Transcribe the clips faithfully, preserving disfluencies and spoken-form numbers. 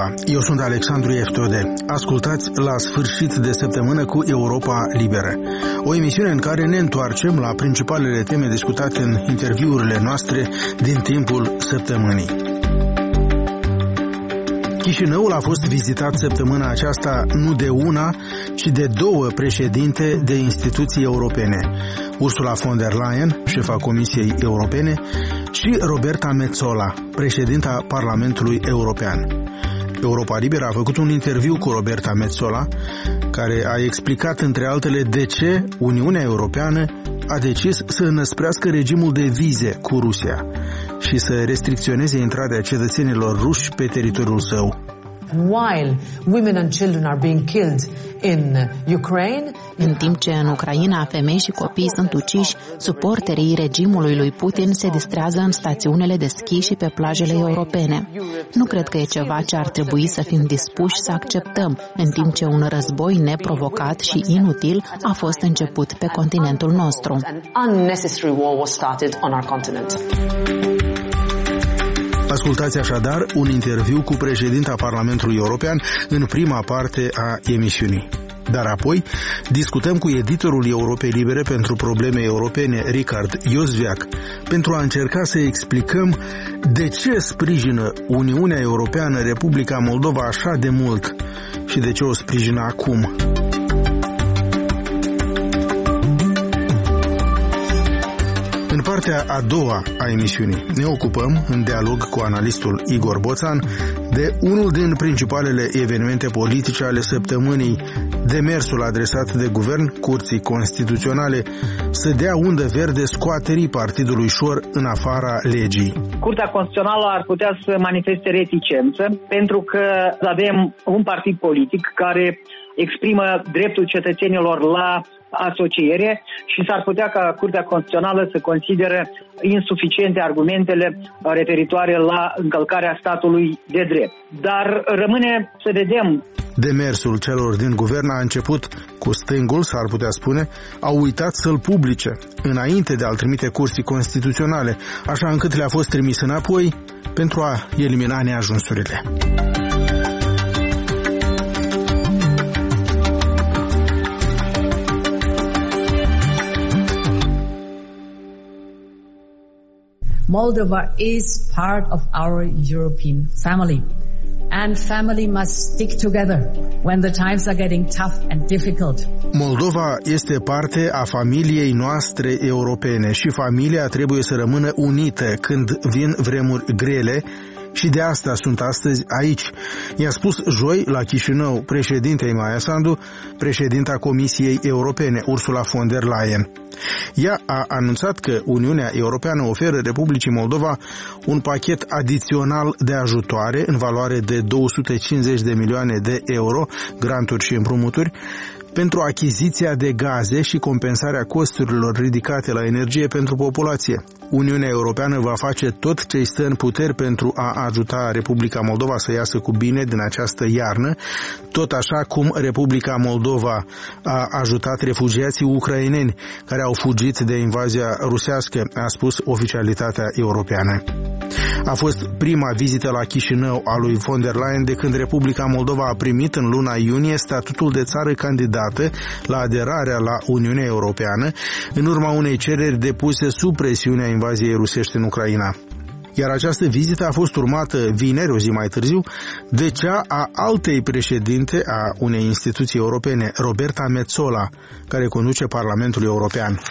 ziua! Eu sunt Alexandru Eftode. Ascultați La Sfârșit de Săptămână cu Europa Liberă, o emisiune în care ne întoarcem la principalele teme discutate în interviurile noastre din timpul săptămânii. Chișinăul a fost vizitat săptămâna aceasta nu de una, ci de două președinte de instituții europene, Ursula von der Leyen, șefa Comisiei Europene, și Roberta Metsola, președinta Parlamentului European. Europa Liberă a făcut un interviu cu Roberta Metsola, care a explicat, între altele, de ce Uniunea Europeană a decis să înăsprească regimul de vize cu Rusia și să restricționeze intrarea cetățenilor ruși pe teritoriul său. While women and children are being killed in Ukraine, în timp ce în Ucraina femei și copii sunt uciși, suporterii regimului lui Putin se distrează în stațiunile de schi și pe plajele europene. Nu cred că e ceva ce ar trebui să fim dispuși să acceptăm, în timp ce un război neprovocat și inutil a fost început pe continentul nostru. Ascultați așadar un interviu cu președinta Parlamentului European în prima parte a emisiunii. Dar apoi discutăm cu editorul Europei Libere pentru probleme europene, Richard Iosveac, pentru a încerca să explicăm de ce sprijină Uniunea Europeană Republica Moldova așa de mult și de ce o sprijină acum. În partea a doua a emisiunii ne ocupăm, în dialog cu analistul Igor Boțan, de unul din principalele evenimente politice ale săptămânii, demersul adresat de guvern Curții Constituționale să dea undă verde scoaterii Partidului Șor în afara legii. Curtea Constituțională ar putea să manifeste reticență pentru că avem un partid politic care exprimă dreptul cetățenilor la asociere și s-ar putea ca Curtea Constituțională să considere insuficiente argumentele referitoare la încălcarea statului de drept. Dar rămâne să vedem. Demersul celor din guvern a început cu stângul, s-ar putea spune, au uitat să-l publice înainte de a-l trimite Curții Constituționale, așa încât le-a fost trimis înapoi pentru a elimina neajunsurile. Moldova is part of our European family, and family must stick together when the times are getting tough and difficult. Moldova este parte a familiei noastre europene și familia trebuie să rămână unită când vin vremuri grele. Și de asta sunt astăzi aici, i-a spus joi la Chișinău președintei Maia Sandu, președinta Comisiei Europene, Ursula von der Leyen. Ea a anunțat că Uniunea Europeană oferă Republicii Moldova un pachet adițional de ajutoare în valoare de două sute cincizeci de milioane de euro, granturi și împrumuturi, pentru achiziția de gaze și compensarea costurilor ridicate la energie pentru populație. Uniunea Europeană va face tot ce-i stă în puteri pentru a ajuta Republica Moldova să iasă cu bine din această iarnă, tot așa cum Republica Moldova a ajutat refugiații ucraineni care au fugit de invazia rusească, a spus oficialitatea europeană. A fost prima vizită la Chișinău a lui von der Leyen de când Republica Moldova a primit în luna iunie statutul de țară candidată la aderarea la Uniunea Europeană, în urma unei cereri depuse sub presiunea invaziei rusești în Ucraina. Iar această vizită a fost urmată vineri, o zi mai târziu, de cea a altei președinte a unei instituții europene, Roberta Metsola, care conduce Parlamentul European.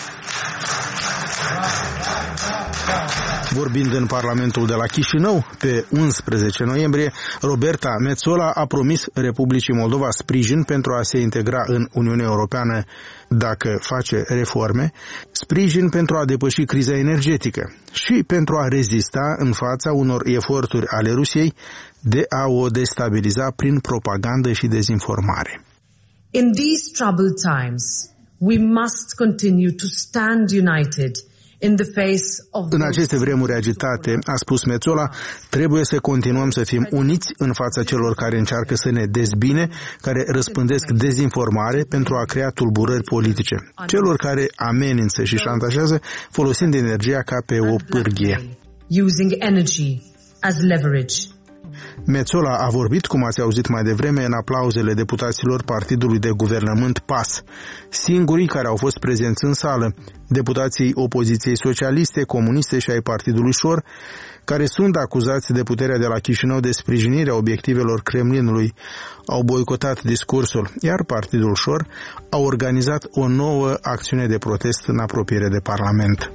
Vorbind în Parlamentul de la Chișinău, pe unsprezece noiembrie, Roberta Metsola a promis Republicii Moldova sprijin pentru a se integra în Uniunea Europeană dacă face reforme, sprijin pentru a depăși criza energetică și pentru a rezista în fața unor eforturi ale Rusiei de a o destabiliza prin propagandă și dezinformare. In these troubled times, we must continue to stand united in the face of În aceste vremuri agitate, a spus Metsola, trebuie să continuăm să fim uniți în fața celor care încearcă să ne dezbine, care răspândesc dezinformare pentru a crea tulburări politice, celor care amenință și șantajează folosind energia ca pe o pârghie. Using energy as leverage. Metsola a vorbit, cum ați auzit mai devreme, în aplauzele deputaților partidului de guvernământ P A S. Singurii care au fost prezenți în sală, deputații opoziției socialiste, comuniste și ai partidului Șor, care sunt acuzați de puterea de la Chișinău de sprijinirea obiectivelor Kremlinului, au boicotat discursul, iar partidul Șor a organizat o nouă acțiune de protest în apropiere de Parlament.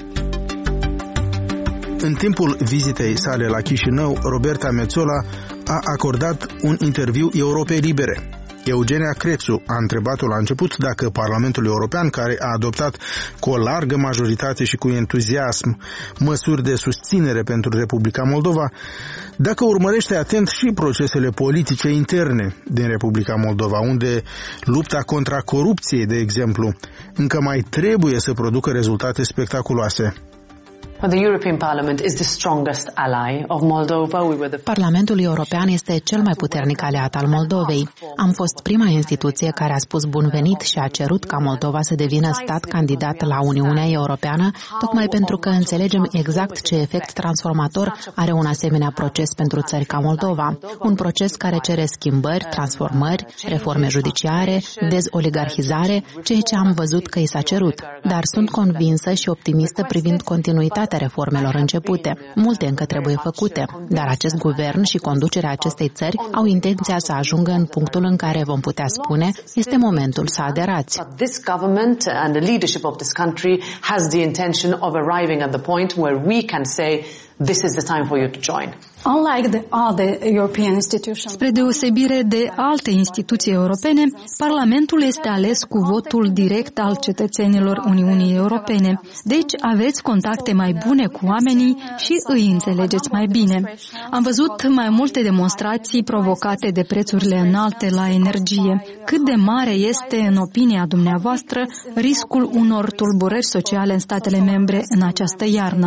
În timpul vizitei sale la Chișinău, Roberta Metsola a acordat un interviu Europei Libere. Eugenia Crețu a întrebat-o la început dacă Parlamentul European, care a adoptat cu o largă majoritate și cu entuziasm măsuri de susținere pentru Republica Moldova, dacă urmărește atent și procesele politice interne din Republica Moldova, unde lupta contra corupției, de exemplu, încă mai trebuie să producă rezultate spectaculoase. Parlamentul European este cel mai puternic aliat al Moldovei. Am fost prima instituție care a spus bun venit și a cerut ca Moldova să devină stat candidat la Uniunea Europeană, tocmai pentru că înțelegem exact ce efect transformator are un asemenea proces pentru țări ca Moldova. Un proces care cere schimbări, transformări, reforme judiciare, dezoligarhizare, ceea ce am văzut că i s-a cerut. Dar sunt convinsă și optimistă privind continuitatea reformelor începute. Multe încă trebuie făcute, dar acest guvern și conducerea acestei țări au intenția să ajungă în punctul în care vom putea spune este momentul să aderați. This is the time for you to join. Unlike the other European institutions. Spre deosebire de alte instituții europene, Parlamentul este ales cu votul direct al cetățenilor Uniunii Europene. Deci aveți contacte mai bune cu oamenii și îi înțelegeți mai bine. Am văzut mai multe demonstrații provocate de prețurile înalte la energie. Cât de mare este, în opinia dumneavoastră, riscul unor tulburări sociale în statele membre în această iarnă?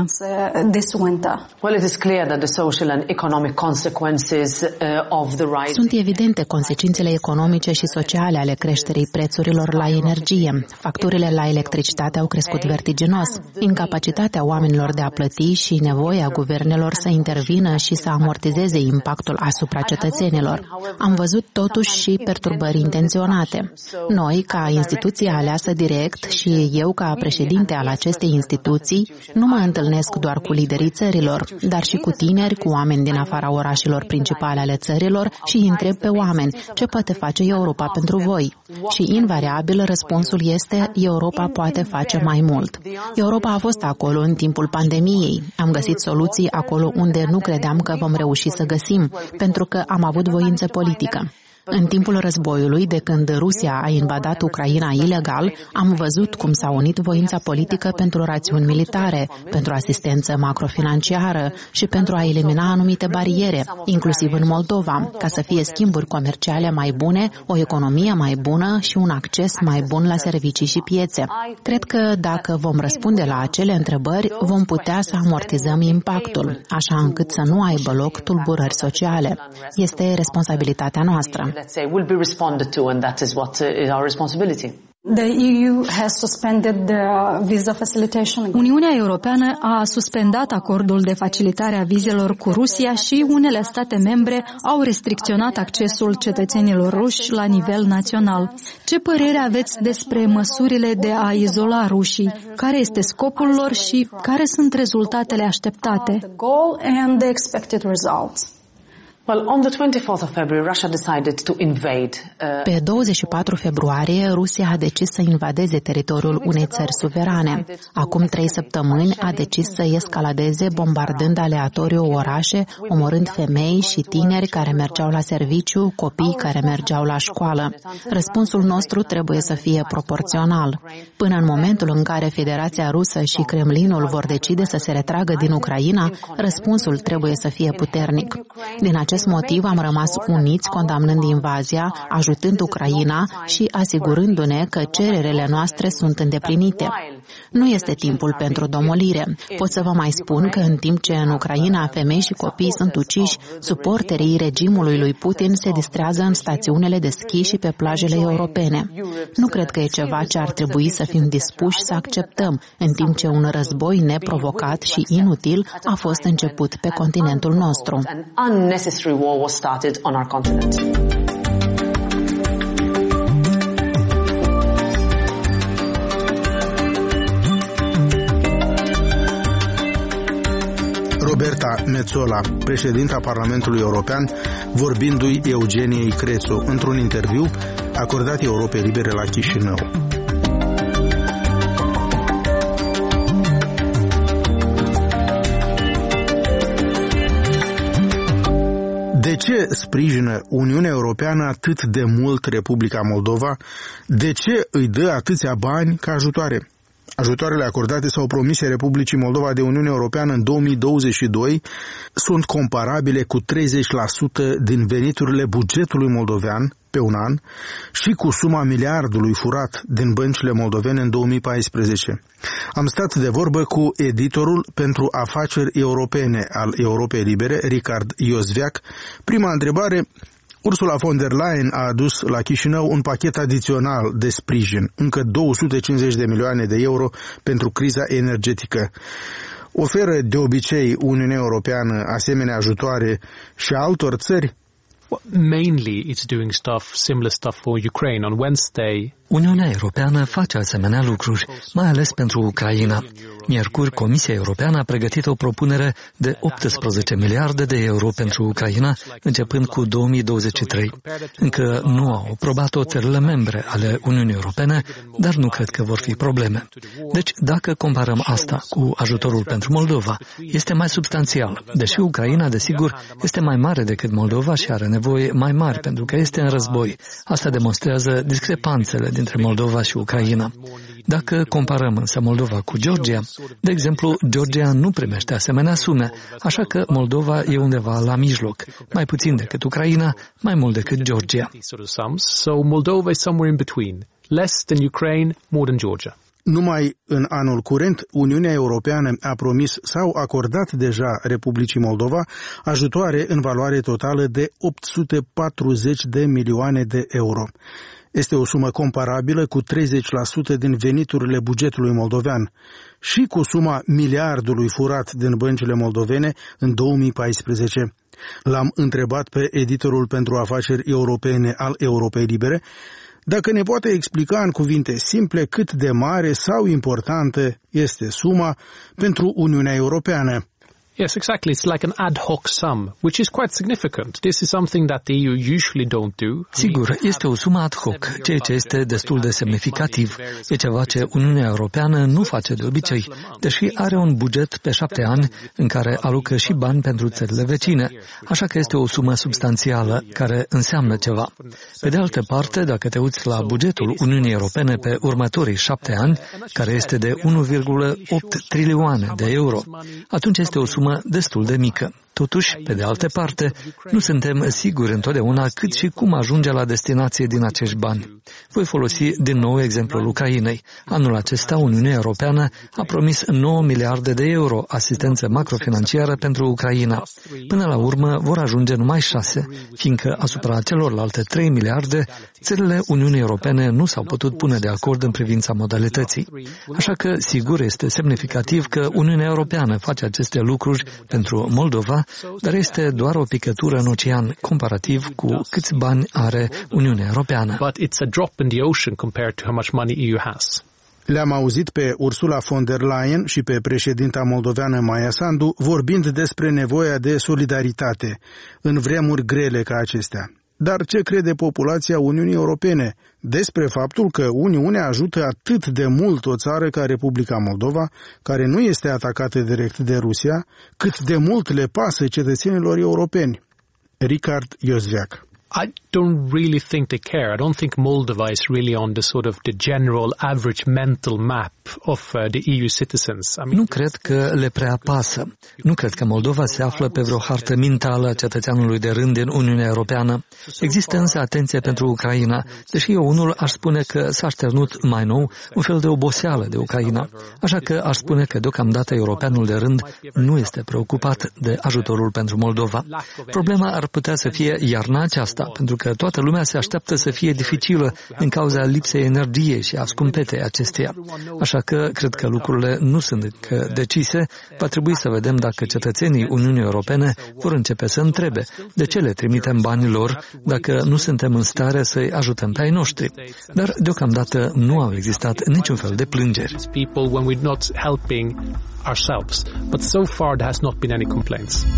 Sunt evidente consecințele economice și sociale ale creșterii prețurilor la energie. Facturile la electricitate au crescut vertiginos. Incapacitatea oamenilor de a plăti și nevoia guvernelor să intervină și să amortizeze impactul asupra cetățenilor. Am văzut totuși și perturbări intenționate. Noi, ca instituție aleasă direct și eu ca președinte al acestei instituții, nu mă întâlnesc doar cu liderii țărilor, dar și cu tineri, cu oameni din afara orașelor principale ale țărilor și îi întreb pe oameni ce poate face Europa pentru voi. Și invariabil răspunsul este Europa poate face mai mult. Europa a fost acolo în timpul pandemiei. Am găsit soluții acolo unde nu credeam că vom reuși să găsim, pentru că am avut voință politică. În timpul războiului, de când Rusia a invadat Ucraina ilegal, am văzut cum s-a unit voința politică pentru rațiuni militare, pentru asistență macrofinanciară și pentru a elimina anumite bariere, inclusiv în Moldova, ca să fie schimburi comerciale mai bune, o economie mai bună și un acces mai bun la servicii și piețe. Cred că dacă vom răspunde la acele întrebări, vom putea să amortizăm impactul, așa încât să nu aibă loc tulburări sociale. Este responsabilitatea noastră. Let's say, will be responded to, and that is what is our responsibility. The E U has suspended the visa facilitation. Uniunea Europeană a suspendat acordul de facilitare a vizelor cu Rusia și unele state membre au restricționat accesul cetățenilor ruși la nivel național. Ce părere aveți despre măsurile de a izola rușii? Care este scopul lor și care sunt rezultatele așteptate? The goal and the expected results. Pe douăzeci și patru februarie, Rusia a decis să invadeze teritoriul unei țări suverane. Acum trei săptămâni a decis să escaladeze bombardând aleatoriu orașe, omorând femei și tineri care mergeau la serviciu, copii care mergeau la școală. Răspunsul nostru trebuie să fie proporțional. Până în momentul în care Federația Rusă și Kremlinul vor decide să se retragă din Ucraina, răspunsul trebuie să fie puternic. Din acest motiv am rămas uniți condamnând invazia, ajutând Ucraina și asigurându-ne că cererele noastre sunt îndeplinite. Nu este timpul pentru domolire. Pot să vă mai spun că în timp ce în Ucraina femei și copii sunt uciși, suporterii regimului lui Putin se distrează în stațiunile de schi și pe plajele europene. Nu cred că e ceva ce ar trebui să fim dispuși să acceptăm, în timp ce un război neprovocat și inutil a fost început pe continentul nostru. Roberta Metsola, președinta Parlamentului European, vorbindu-i Eugeniei Crețu într-un interviu acordat Europei Libere la Chișinău. De ce sprijină Uniunea Europeană atât de mult Republica Moldova? De ce îi dă atâția bani ca ajutoare? Ajutoarele acordate sau promise Republicii Moldova de Uniunea Europeană în două mii douăzeci și doi sunt comparabile cu treizeci la sută din veniturile bugetului moldovean pe un an și cu suma miliardului furat din băncile moldovene în două mii paisprezece. Am stat de vorbă cu editorul pentru afaceri europene al Europei Libere, Richard Iosveac. Prima întrebare: Ursula von der Leyen a adus la Chișinău un pachet adițional de sprijin, încă două sute cincizeci de milioane de euro pentru criza energetică. Oferă de obicei Uniunea Europeană asemenea ajutoare și altor țări? Mainly it's doing stuff, similar stuff for Ukraine. On Wednesday, Uniunea Europeană face asemenea lucruri, mai ales pentru Ucraina. Miercuri, Comisia Europeană a pregătit o propunere de optsprezece miliarde de euro pentru Ucraina, începând cu două mii douăzeci și trei. Încă nu au aprobat-o țările membre ale Uniunii Europene, dar nu cred că vor fi probleme. Deci, dacă comparăm asta cu ajutorul pentru Moldova, este mai substanțial, deși Ucraina, desigur, este mai mare decât Moldova și are nevoie mai mari pentru că este în război. Asta demonstrează discrepanțele dintre Moldova și Ucraina. Dacă comparăm însă Moldova cu Georgia, de exemplu, Georgia nu primește asemenea sume, așa că Moldova e undeva la mijloc, mai puțin decât Ucraina, mai mult decât Georgia. So Moldova is somewhere in between, less than Ukraine, more than Georgia. Numai în anul curent, Uniunea Europeană a promis sau acordat deja Republicii Moldova ajutoare în valoare totală de opt sute patruzeci de milioane de euro. Este o sumă comparabilă cu treizeci la sută din veniturile bugetului moldovean și cu suma miliardului furat din băncile moldovene în două mii paisprezece. L-am întrebat pe editorul pentru afaceri europene al Europei Libere dacă ne poate explica în cuvinte simple cât de mare sau importantă este suma pentru Uniunea Europeană. Yes, exactly. It's like an ad hoc sum, which is quite significant. This is something that the E U usually don't do. Sigur, este o sumă ad hoc, ceea ce este destul de semnificativ. E ceva ce Uniunea Europeană nu face de obicei, deși are un buget pe șapte ani în care alocă și bani pentru țările vecine, așa că este o sumă substanțială care înseamnă ceva. Pe de altă parte, dacă te uiți la bugetul Uniunii Europene pe următorii șapte ani, care este de unu virgulă opt trilioane de euro, atunci este o sumă destul de mică. Totuși, pe de altă parte, nu suntem siguri întotdeauna cât și cum ajunge la destinație din acești bani. Voi folosi din nou exemplul Ucrainei. Anul acesta, Uniunea Europeană a promis nouă miliarde de euro asistență macrofinanciară pentru Ucraina. Până la urmă vor ajunge numai șase, fiindcă asupra celorlalte trei miliarde, țările Uniunii Europene nu s-au putut pune de acord în privința modalității. Așa că, sigur, este semnificativ că Uniunea Europeană face aceste lucruri pentru Moldova, dar este doar o picătură în ocean comparativ cu câți bani are Uniunea Europeană. But it's a drop in the ocean compared to how much money E U has. Le-am auzit pe Ursula von der Leyen și pe președinta moldoveană Maia Sandu vorbind despre nevoia de solidaritate în vremuri grele ca acestea. Dar ce crede populația Uniunii Europene despre faptul că Uniunea ajută atât de mult o țară ca Republica Moldova, care nu este atacată direct de Rusia, cât de mult le pasă cetățenilor europeni? Richard Iosveac. I don't really think they care. I don't think Moldova is really on the sort of the general average mental map of uh, the E U citizens. I mean, nu cred că le prea pasă. Nu cred că Moldova se află pe vreo hartă mentală a cetățeanului de rând din Uniunea Europeană. Există însă atenție pentru Ucraina, deși eu unul aș spune că s-a șternut mai nou un fel de oboseală de Ucraina. Așa că aș spune că deocamdată europeanul de rând nu este preocupat de ajutorul pentru Moldova. Problema ar putea să fie iarna aceasta, pentru că toată lumea se așteaptă să fie dificilă din cauza lipsei energiei și a scumpetei acesteia. Așa că cred că lucrurile nu sunt încă decise. Va trebui să vedem dacă cetățenii Uniunii Europene vor începe să întrebe de ce le trimitem banii lor dacă nu suntem în stare să-i ajutăm pe ai noștri. Dar deocamdată nu au existat niciun fel de plângeri. But so far there has not been any complaints.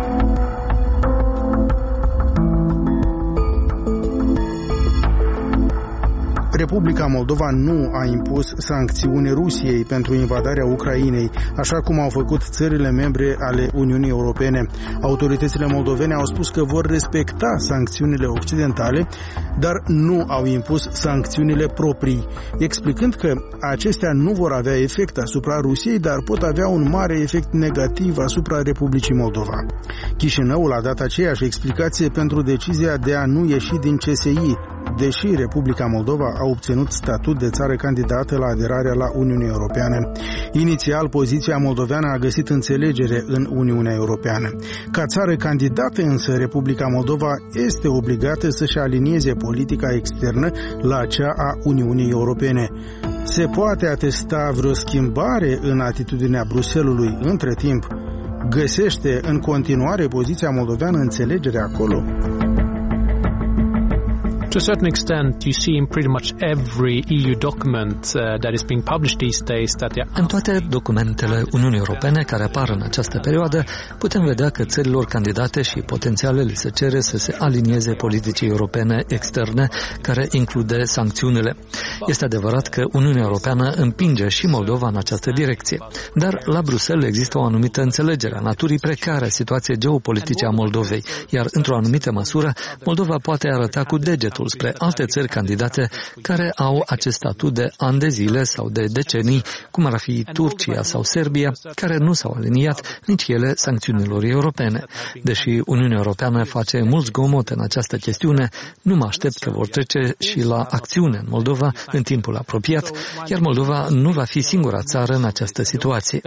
Republica Moldova nu a impus sancțiuni Rusiei pentru invadarea Ucrainei, așa cum au făcut țările membre ale Uniunii Europene. Autoritățile moldovene au spus că vor respecta sancțiunile occidentale, dar nu au impus sancțiunile proprii, explicând că acestea nu vor avea efect asupra Rusiei, dar pot avea un mare efect negativ asupra Republicii Moldova. Chișinăul a dat aceeași explicație pentru decizia de a nu ieși din C S I, deși Republica Moldova a obținut statut de țară candidată la aderarea la Uniunea Europeană. Inițial, poziția moldoveană a găsit înțelegere în Uniunea Europeană. Ca țară candidată însă, Republica Moldova este obligată să-și alinieze politica externă la cea a Uniunii Europene. Se poate atesta vreo schimbare în atitudinea Bruxellesului între timp? Găsește în continuare poziția moldoveană înțelegere acolo? To a certain extent, you see in pretty much every E U document uh, that is being published these days that they are... În toate documentele Uniunii Europene care apar în această perioadă, putem vedea că țărilor candidate și potențiale li se cere să se alinieze politicii europene externe, care include sancțiunile. Este adevărat că Uniunea Europeană împinge și Moldova în această direcție, dar la Bruxelles există o anumită înțelegere a naturii precare a situației geopolitice a Moldovei, iar într-o anumită măsură, Moldova poate arăta cu degetul spre alte țări candidate care au acest statut de ani de zile sau de decenii, cum ar fi Turcia sau Serbia, care nu s-au aliniat nici ele sancțiunilor europene. Deși Uniunea Europeană face mult zgomot în această chestiune, nu mă aștept că vor trece și la acțiune în Moldova în timpul apropiat, iar Moldova nu va fi singura țară în această situație.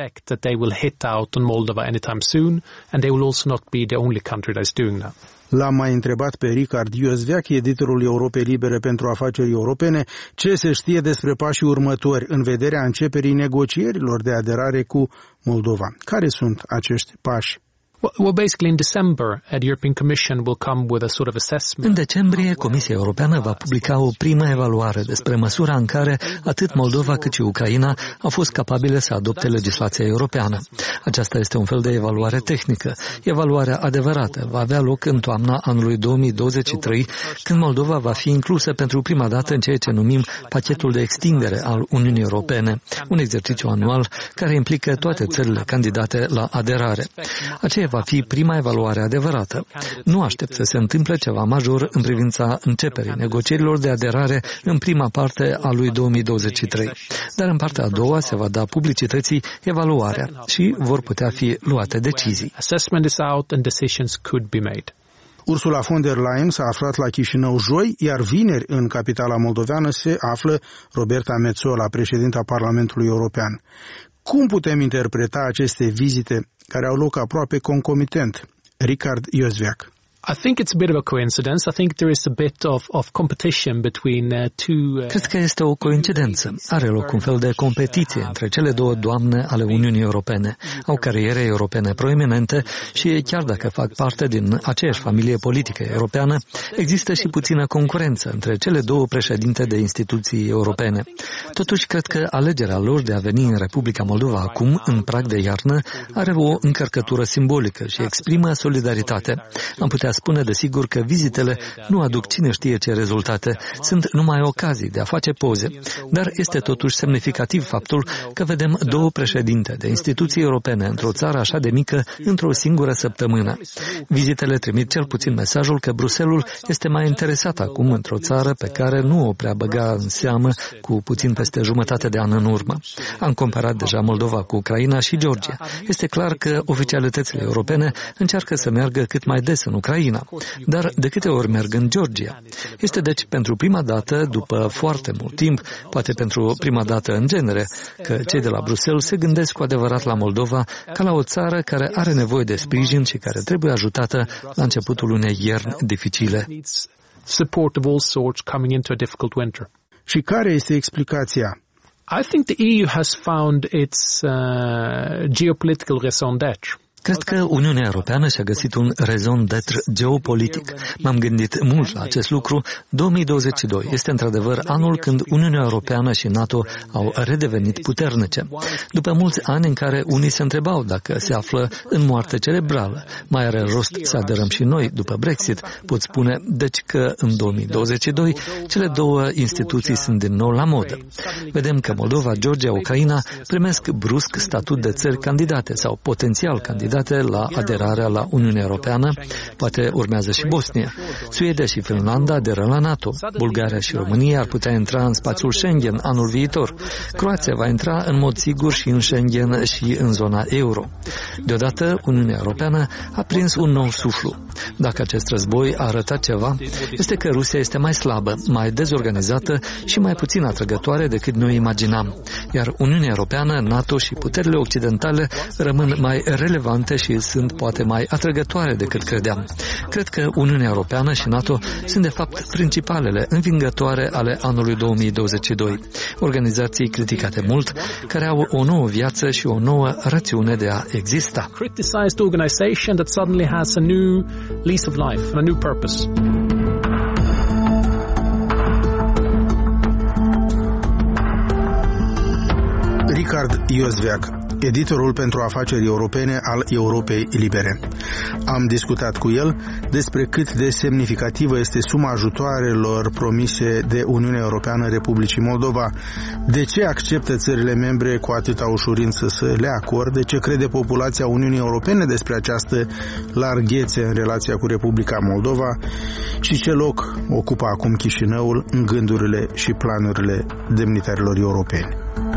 L-am mai întrebat pe Richard Iosveac, editorul Europei Libere pentru Afaceri Europene, ce se știe despre pașii următori în vederea începerii negocierilor de aderare cu Moldova. Care sunt acești pași? Well, basically in December, the European Commission will come with a sort of assessment. În decembrie, Comisia Europeană va publica o primă evaluare despre măsura în care atât Moldova cât și Ucraina au fost capabile să adopte legislația europeană. Aceasta este un fel de evaluare tehnică. Evaluarea adevărată va avea loc în toamna anului două mii douăzeci și trei, când Moldova va fi inclusă pentru prima dată în ceea ce numim pachetul de extindere al Uniunii Europene, un exercițiu anual care implică toate țările candidate la aderare. Aceea va fi prima evaluare adevărată. Nu aștept să se întâmple ceva major în privința începerii negocierilor de aderare în prima parte a lui două mii douăzeci și trei. Dar în partea a doua se va da publicității evaluarea și vor putea fi luate decizii. Assessment is out and decisions could be made. Ursula von der Leyen s-a aflat la Chișinău joi, iar vineri în capitala moldoveană se află Roberta Metsola, președinta Parlamentului European. Cum putem interpreta aceste vizite care au loc aproape concomitent? Richard Iosveac. I think it's a bit of a coincidence. I think there is a bit of, of competition between uh, two... Uh... Cred că este o coincidență. Are loc un fel de competiție între cele două doamne ale Uniunii Europene. Au cariere europene proeminente și chiar dacă fac parte din aceeași familie politică europeană, există și puțină concurență între cele două președinte de instituții europene. Totuși, cred că alegerea lor de a veni în Republica Moldova acum, în prag de iarnă, are o încărcătură simbolică și exprimă solidaritate. Am putea putea spune desigur că vizitele nu aduc cine știe ce rezultate, sunt numai ocazii de a face poze, dar este totuși semnificativ faptul că vedem două președinte de instituții europene într-o țară așa de mică într-o singură săptămână. Vizitele trimit cel puțin mesajul că Bruxelles este mai interesat acum într-o țară pe care nu o prea băga în seamă cu puțin peste jumătate de an în urmă. Am comparat deja Moldova cu Ucraina și Georgia. Este clar că oficialitățile europene încearcă să meargă cât mai des în Ucraina, dar de câte ori merg în Georgia? Este deci pentru prima dată, după foarte mult timp, poate pentru prima dată în genere, că cei de la Bruxelles se gândesc cu adevărat la Moldova ca la o țară care are nevoie de sprijin și care trebuie ajutată la începutul unei ierni dificile. Support of all sorts coming into a difficult winter. Și care este explicația? I think the E U has found its uh, geopolitical raison d'être. Cred că Uniunea Europeană și-a găsit un raison d'être geopolitic. M-am gândit mult la acest lucru. două mii douăzeci și doi este într-adevăr anul când Uniunea Europeană și NATO au redevenit puternice. După mulți ani în care unii se întrebau dacă se află în moarte cerebrală, mai are rost să aderăm și noi după Brexit, pot spune deci că în două mii douăzeci și doi cele două instituții sunt din nou la modă. Vedem că Moldova, Georgia, Ucraina primesc brusc statut de țări candidate sau potențial candidate la aderarea la Uniunea Europeană, poate urmează și Bosnia. Suedia și Finlanda aderă la NATO. Bulgaria și România ar putea intra în spațiul Schengen anul viitor. Croația va intra în mod sigur și în Schengen și în zona euro. Deodată, Uniunea Europeană a prins un nou suflu. Dacă acest război a arătat ceva, este că Rusia este mai slabă, mai dezorganizată și mai puțin atrăgătoare decât noi imaginam. Iar Uniunea Europeană, NATO și puterile occidentale rămân mai relevante și sunt poate mai atrăgătoare decât credeam. Cred că Uniunea Europeană și NATO sunt de fapt principalele învingătoare ale anului două mii douăzeci și doi. Organizații criticate mult, care au o nouă viață și o nouă rațiune de a exista. Criticized organization that suddenly has a new lease of life, a new purpose. Richard Iosveac, editorul pentru afaceri europene al Europei Libere. Am discutat cu el despre cât de semnificativă este suma ajutoarelor promise de Uniunea Europeană Republicii Moldova, de ce acceptă țările membre cu atâta ușurință să le acorde, ce crede populația Uniunii Europene despre această larghețe în relația cu Republica Moldova și ce loc ocupă acum Chișinăul în gândurile și planurile demnitarilor europeni.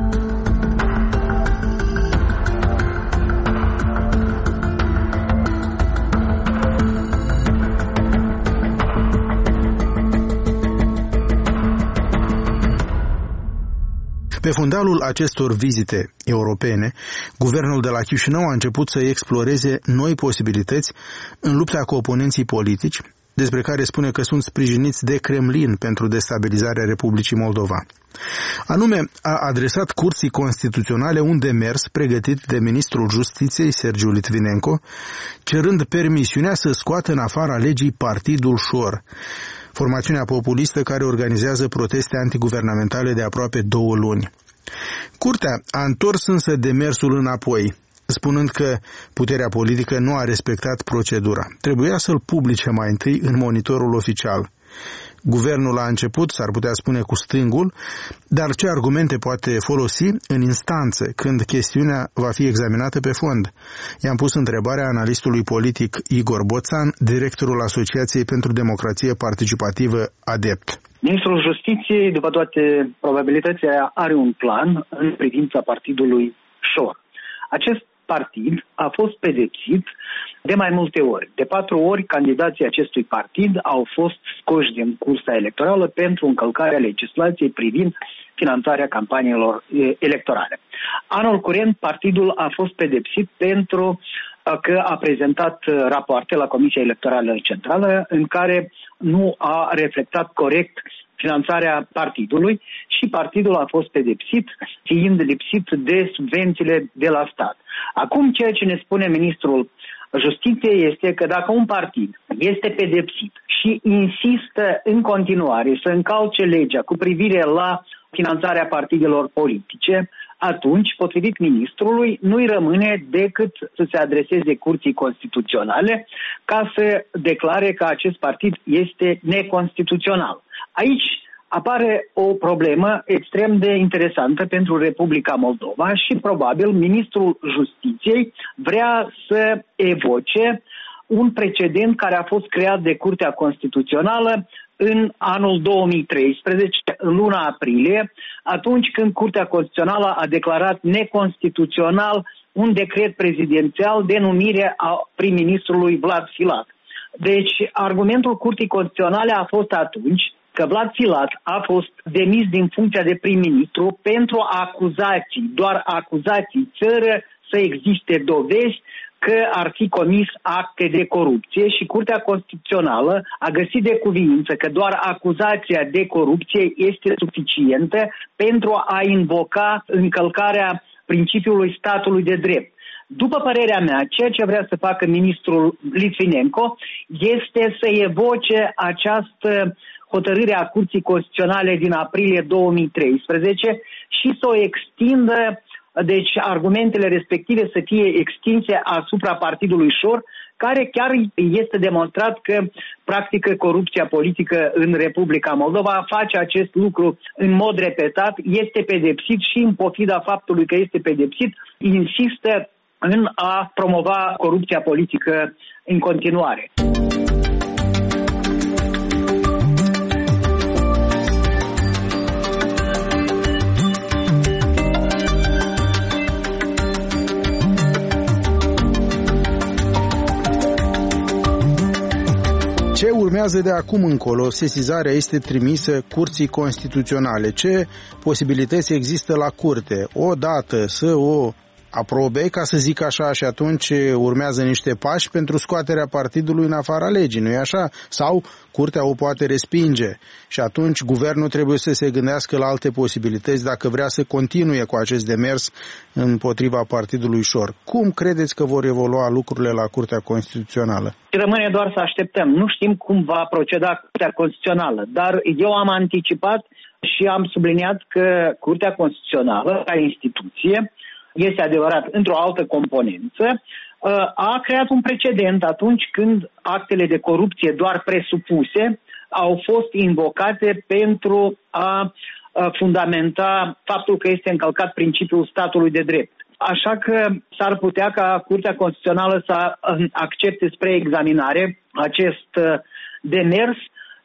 Pe fundalul acestor vizite europene, guvernul de la Chișinău a început să exploreze noi posibilități în lupta cu oponenții politici, despre care spune că sunt sprijiniți de Kremlin pentru destabilizarea Republicii Moldova. Anume, a adresat Curții Constituționale un demers pregătit de ministrul Justiției, Sergiu Litvinenko, cerând permisiunea să scoată în afara legii Partidul Șor, formațiunea populistă care organizează proteste antiguvernamentale de aproape două luni. Curtea a întors însă demersul înapoi, spunând că puterea politică nu a respectat procedura. Trebuia să-l publice mai întâi în monitorul oficial. Guvernul a început, s-ar putea spune, cu stângul, dar ce argumente poate folosi în instanță când chestiunea va fi examinată pe fond? I-am pus întrebarea analistului politic Igor Boțan, directorul Asociației pentru Democrație Participativă ADEPT. Ministrul Justiției, după toate probabilitățile, are un plan în privința partidului Șor. Acest partid a fost pedepsit de mai multe ori. De patru ori, candidații acestui partid au fost scoși din cursa electorală pentru încălcarea legislației privind finanțarea campaniilor electorale. Anul curent, partidul a fost pedepsit pentru că a prezentat rapoarte la Comisia Electorală Centrală în care nu a reflectat corect finanțarea partidului și partidul a fost pedepsit, fiind lipsit de subvențiile de la stat. Acum, ceea ce ne spune ministrul Justiției este că dacă un partid este pedepsit și insistă în continuare să încalce legea cu privire la finanțarea partidelor politice, atunci, potrivit ministrului, nu-i rămâne decât să se adreseze Curții Constituționale ca să declare că acest partid este neconstituțional. Aici apare o problemă extrem de interesantă pentru Republica Moldova și probabil ministrul Justiției vrea să evoce un precedent care a fost creat de Curtea Constituțională în anul două mii treisprezece, în luna aprilie, atunci când Curtea Constituțională a declarat neconstituțional un decret prezidențial de numire a prim-ministrului Vlad Filat. Deci, argumentul Curții Constituționale a fost atunci că Vlad Filat a fost demis din funcția de prim-ministru pentru acuzații, doar acuzații, țără să existe dovezi că ar fi comis acte de corupție și Curtea Constituțională a găsit de cuviință că doar acuzația de corupție este suficientă pentru a invoca încălcarea principiului statului de drept. După părerea mea, ceea ce vrea să facă ministrul Litvinenko este să evoce această hotărâre a Curții Constituționale din aprilie două mii treisprezece și să o extindă, deci argumentele respective să fie extinse asupra Partidului Șor, care chiar este demonstrat că practică corupția politică în Republica Moldova, face acest lucru în mod repetat, este pedepsit și în pofida faptului că este pedepsit, insistă în a promova corupția politică în continuare. Ce urmează de acum încolo? Sesizarea este trimisă Curții Constituționale. Ce posibilități există la curte? Odată să o aprobe, ca să zic așa, și atunci urmează niște pași pentru scoaterea partidului în afara legii, nu-i așa? Sau curtea o poate respinge și atunci guvernul trebuie să se gândească la alte posibilități dacă vrea să continue cu acest demers împotriva partidului Șor. Cum credeți că vor evolua lucrurile la Curtea Constituțională? Rămâne doar să așteptăm. Nu știm cum va proceda Curtea Constituțională, dar eu am anticipat și am subliniat că Curtea Constituțională, ca instituție, este adevărat, într-o altă componență, a creat un precedent atunci când actele de corupție doar presupuse au fost invocate pentru a fundamenta faptul că este încălcat principiul statului de drept. Așa că s-ar putea ca Curtea Constituțională să accepte spre examinare acest demers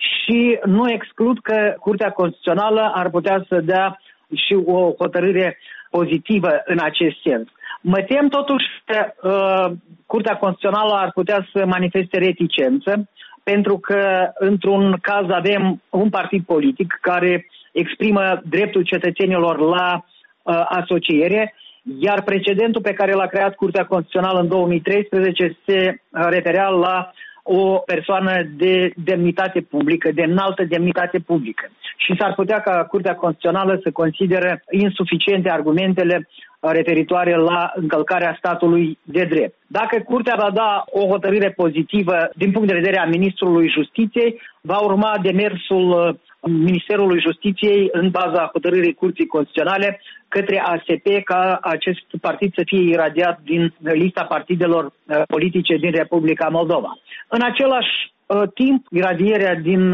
și nu exclud că Curtea Constituțională ar putea să dea și o hotărâre pozitivă în acest sens. Mă tem totuși că uh, Curtea Constituțională ar putea să manifeste reticență, pentru că într-un caz avem un partid politic care exprimă dreptul cetățenilor la uh, asociere, iar precedentul pe care l-a creat Curtea Constituțională în două mii treisprezece se referea la o persoană de demnitate publică, de înaltă demnitate publică. Și s-ar putea ca Curtea Constituțională să consideră insuficiente argumentele referitoare la încălcarea statului de drept. Dacă Curtea va da o hotărâre pozitivă din punct de vedere a Ministrului Justiției, va urma demersul Ministerului Justiției în baza hotărârii Curții Constituționale către A S P ca acest partid să fie iradiat din lista partidelor politice din Republica Moldova. În același timp, iradierea din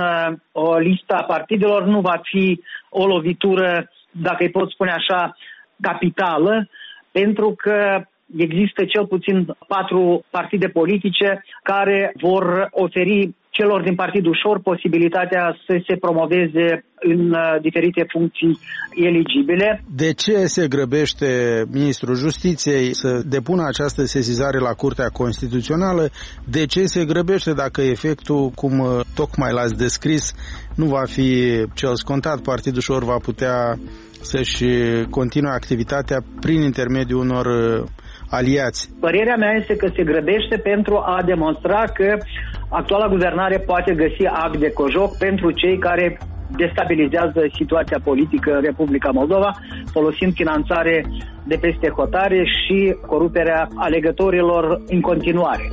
lista partidelor nu va fi o lovitură, dacă îi pot spune așa, capitală, pentru că există cel puțin patru partide politice care vor oferi celor din Partidul Șor posibilitatea să se promoveze în uh, diferite funcții eligibile. De ce se grăbește Ministrul Justiției să depună această sesizare la Curtea Constituțională? De ce se grăbește dacă efectul, cum uh, tocmai l-ați descris, nu va fi cel scontat? Partidul Șor va putea să-și continue activitatea prin intermediul unor uh, aliați. Părerea mea este că se grăbește pentru a demonstra că actuala guvernare poate găsi act de cojoc pentru cei care destabilizează situația politică în Republica Moldova, folosind finanțare de peste hotare și coruperea alegătorilor în continuare.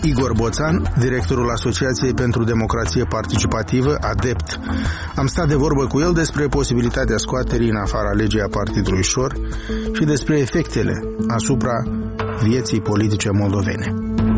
Igor Boțan, directorul Asociației pentru Democrație Participativă, ADEPT. Am stat de vorbă cu el despre posibilitatea scoaterii în afara legii a Partidului Șor și despre efectele asupra vieții politice moldovene.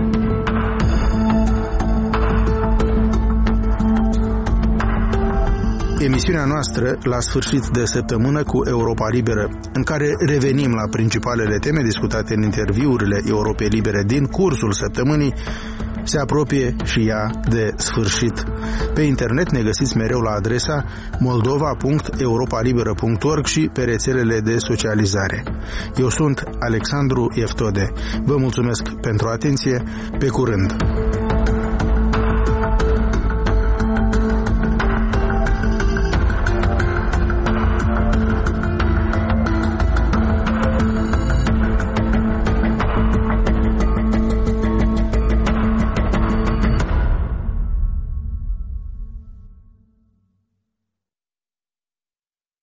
Emisiunea noastră la sfârșit de săptămână cu Europa Liberă, în care revenim la principalele teme discutate în interviurile Europei Libere din cursul săptămânii, se apropie și ea de sfârșit. Pe internet ne găsiți mereu la adresa moldova punct europalibera punct org și pe rețelele de socializare. Eu sunt Alexandru Eftode. Vă mulțumesc pentru atenție. Pe curând!